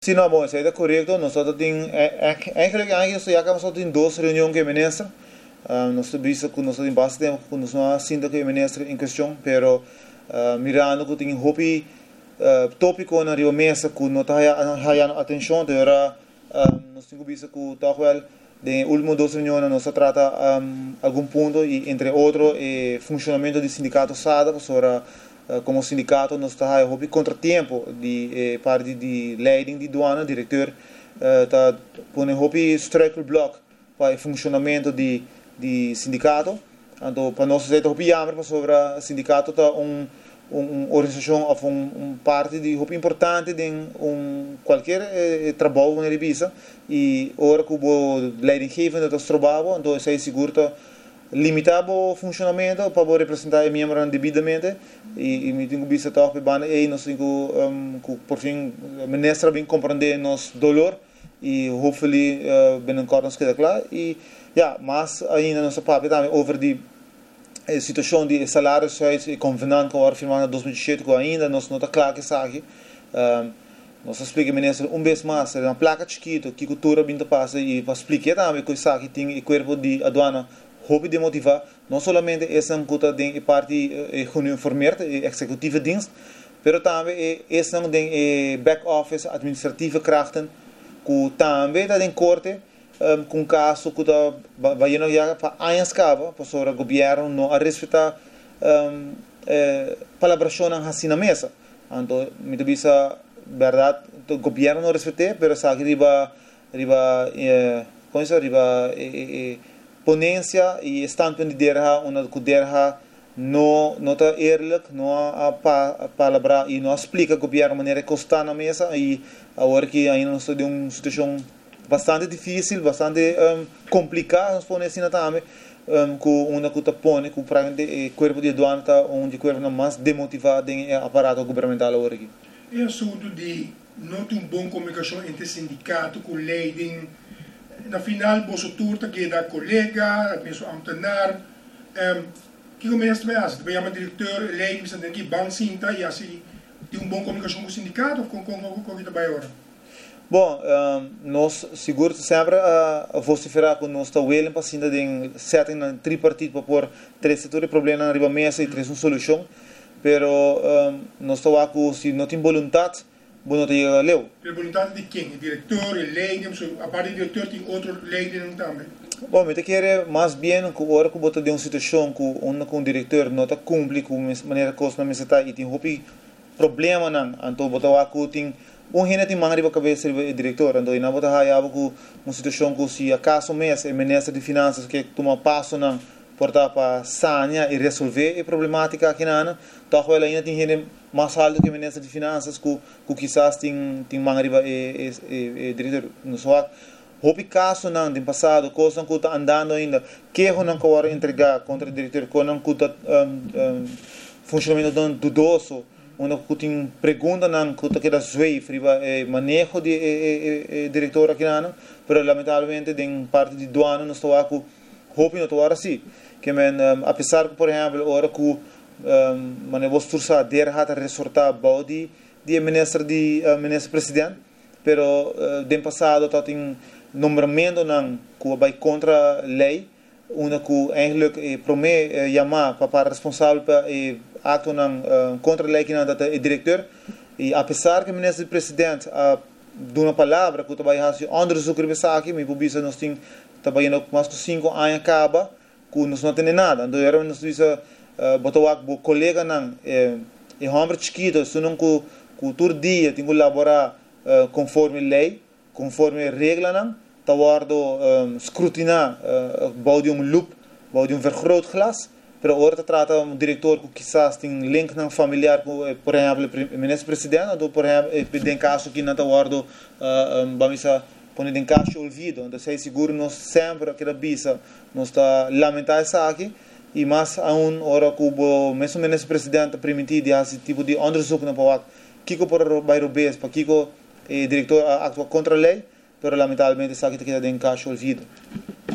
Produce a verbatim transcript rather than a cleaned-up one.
Sim, não, bom, isso aí está correto. Nós só temos, eigenlijk, eigenlijk, já acabamos só tem duas reuniões com o ministro. Uh, nós temos visto que nós temos bastante tempo que nós não assina com o ministro em questão, pero uh, mirando que tem hopi uh, tópico na rio mesa que não está ganhando atenção, então era nós temos visto que talvez de últimas duas reuniões nós trata um, algum ponto e entre outros o funcionamento do sindicato S A D A, sobre como sindicato nós está houve contratempo de eh, parte de leiding de douana, diretor está uh, põe houve structural block para o funcionamento de de sindicato. Então para nós é houve jammer sobre o sindicato tá um uma organização ou um, um parte de houve importante de um qualquer eh, trabalho na revista e ora que o leiding geven dat trabalho então é seguro tá limitar o funcionamento para representar o membro devidamente e e me tenho visto tá para banda e nós tenho um, por fim o ministro bem compreender nosso dolor e hopefully uh, bem acordo queda claro e ja mas ainda nosso papel também over de a situação de salários e convenant com a firma dois mil e dezessete que ainda nós não está claro que sabe um, nós explica ministro um vez mais é uma placa chiquito que cultura bem passa e para explicar também que sabe tem o corpo de aduana hobby de motivar não somente essa coisa de parte reunião formal executiva dienst, pero também essa de back office administrativa krachten que também da em corte um, com caso que da vai não já para anos cava para sobre o governo não a respeitar um, eh, palabração assim na mesa então me debisa verdade o governo não respeita pero sabe riba riba eh, com isso riba eh, eh, ponência e standpunt de derha uma que derha não não está eerlijk não a, a palavra e não explica o governo maneira que está na mesa e agora que ainda nós estamos em uma situação bastante difícil bastante um, complicada nós podemos assim também um, com uma que está põe com o corpo de aduana está onde o corpo mais demotivado em aparato governamental agora aqui é assunto de não ter uma boa comunicação entre sindicato com leiding. Na final, você turta que da colega, penso ambtenaar, um, que começa a fazer, vai chamar diretor, leiding, você tem que bang sinta e assim tem uma boa comunicação com o sindicato ou com com com com que vai agora. Bom, um, nós seguro sempre a uh, vociferar com nós está willing para sinta de setting na tripartite para pôr três setores problema na riba mesa e três uma solução, pero um, nós está com se não tem vontade bom não tem leu. A vontade de quem? O diretor, o leiding, a parte do diretor tem outro leiding também. Bom, me te quer mais bem que agora que bota de uma situação que onde com o diretor não está cumpre com a maneira que na mesa está e tem houve problema não, então bota lá que tem um gente tem manga de cabeça do diretor, então não bota aí algo com uma situação que se acaso mês é ministro de finanças que toma passo não portar para sanear e resolver a problemática aqui na então ela ainda tem gente mais alto que o ministro de finanças que, que quizás tem tem manga riba e, e, e diretor no só houve caso não tem passado coisa que está andando ainda que eu não quero entregar contra o diretor que não que está um, um, funcionamento tão dudoso onde que tem pergunta não que está que da sway riba e manejo de e, e, e, diretor aqui não pero lamentavelmente tem parte de doana não estou aqui houve não estou assim que men um, apesar que por exemplo ora que um, mane vos tursa der hat resortar body de ministro de uh, ministro presidente pero uh, den passado tá tem nomeamento não que vai contra lei uma que eigenlijk eh, promete eh, chamar para para responsável para eh, acto não uh, contra lei que não da diretor e apesar que o ministro presidente uh, de uma palavra que vai fazer onderzoek essa aqui me publica nós tem trabalhando mais de cinco anos acaba que nós não tem nada então era nós diz Uh, botou a colega não é é homem chiquito se não que que todo dia tem que elaborar uh, conforme lei conforme regra não tá guardo um, escrutinar uh, bouw de um loop bouw de um vergrootglas pero agora trata um diretor que quizás tem link não familiar com por exemplo o ministro presidente ou por exemplo tem caso que não tá guardo uh, um, vamos a poner em caixa olvido então sei seguro nós sempre que a bisa nós está lamentar essa aqui e mais aún ora que o mesmo ministro presidente permitir esse tipo de onderzoek na para kiko por bairro bes para kiko eh, diretor atua contra a lei pero lamentavelmente sabe que queda em caixa olvido